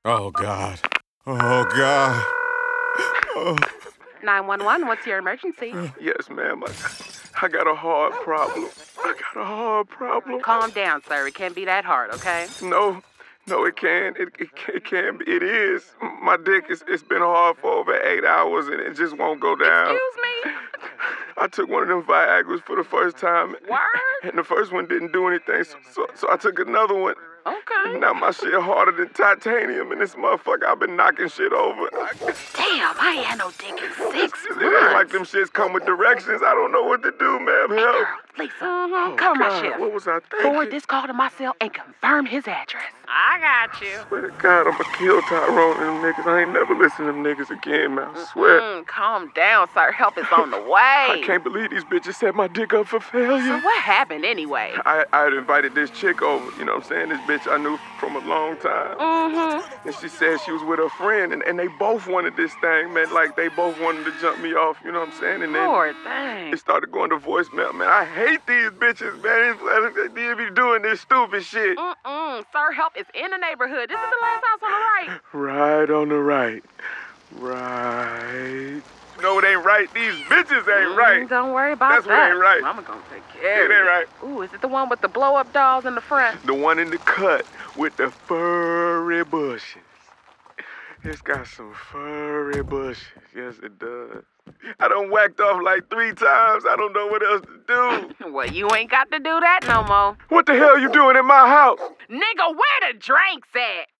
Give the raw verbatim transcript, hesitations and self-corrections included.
Oh, God. Oh, God. Oh. nine one one, what's your emergency? Yes, ma'am. I, I got a hard problem. I got a hard problem. Calm down, sir. It can't be that hard, okay? No, no, it can. It, it, it can be. It is. My dick, is, it's been hard for over eight hours and it just won't go down. Excuse me? I took one of them Viagra's for the first time. Word? And the first one didn't do anything, so, so, so I took another one. Okay. Now my shit harder than titanium, and this motherfucker, I've been knocking shit over. I, Damn, I ain't had no dick in six it ain't like them shits come with directions. I don't know what to do, ma'am. Hey, Help. girl, Lisa, Oh, cover my God, shift. what was I thinking? Forward this call to my cell and confirm his address. I got you. Swear to God, I'ma kill Tyrone and them niggas. I ain't never listen to them niggas again, man. I swear. Mm, calm down, sir. Help is on the way. I can't believe these bitches set my dick up for failure. So what happened anyway? I, I had invited this chick over, you know what I'm saying? This bitch I knew from a long time. Mm-hmm. And she said she was with her friend, and, and they both wanted this thing, man. Like, they both wanted to jump me off, you know what I'm saying? And then Poor thing. it started going to voicemail, man. I hate these bitches, man. It's- They be doing this stupid shit. Mm-mm. Sir, help is in the neighborhood. This is the last house on the right. Right on the right. Right. No, it ain't right. These bitches ain't Mm, right. Don't worry about That's what that. ain't right. Mama gonna take care of It ain't right. Ooh, is it the one with the blow-up dolls in the front? The one in the cut with the furry bushes. It's got some furry bushes. Yes, it does. I done whacked off like three times. I don't know what else to do. Well, you ain't got to do that no more. What the hell you doing in my house? Nigga, where the drinks at?